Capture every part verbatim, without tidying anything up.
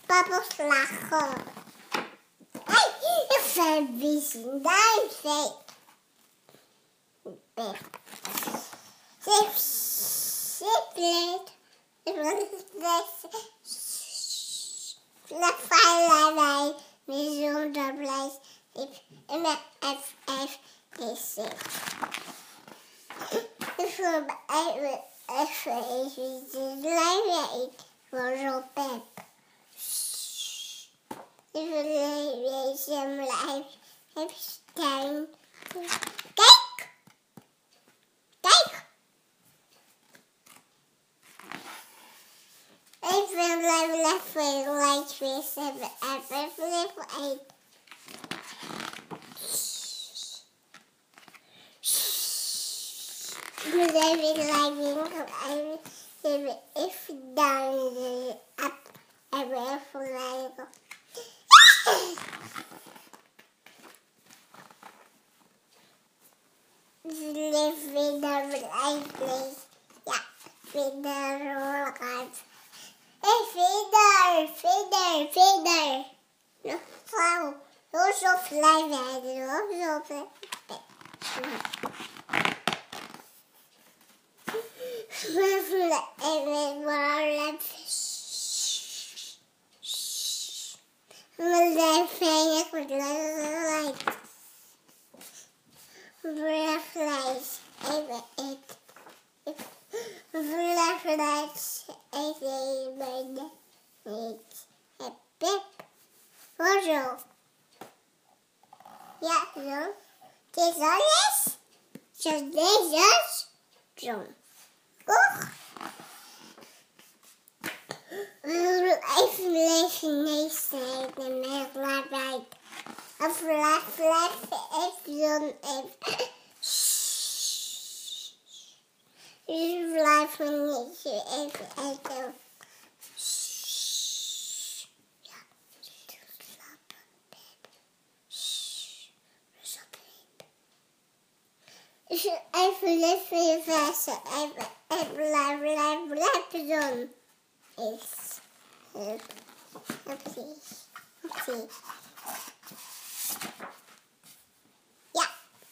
Papa's lachen. Hey, ik vind vissen duiven. Zip, ziplet. La falla wij, bijzonder blij. En met F F is het. Ik voel me even, even, even, het lijf ik voor zo'n pep. Ik wil even blijven, even staan. Kijk! Kijk! Even blijven even lijfjes hebben. Even blijven eten. Ik moet even lijven. Even even down de app. Even even lijven. Leven weer naar mijn eigen. Ja, weer naar de rolkant. Hé, verder, verder, verder. Nog flauw. Nog zo flauw werden, nog zo flauw. En maar even. We zijn veilig met lijf. We vlees. Even eten. We vlees. Even eten. Niet. Het pip. Hoezo? Ja, zo. Het is alles. Zo deze. Zo. Och. Even lezen neesten met lawaai. Of laat even zo'n even. Dus blijven niet even eten. Ja, slapen. Dus even leven versen. Even, even blijven, blijven, blijven doen. Is. Oké. Oké. Ja.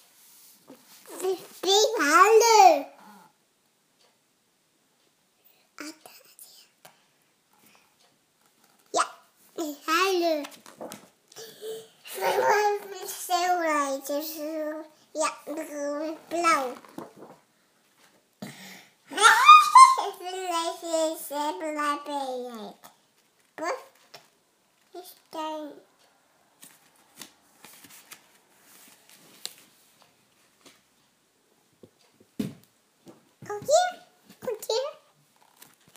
Vier handen. Ja. Handen. Snelheid. Dus ja, blauw. Even lezen, blijven. Wat is daar? Oh, hier.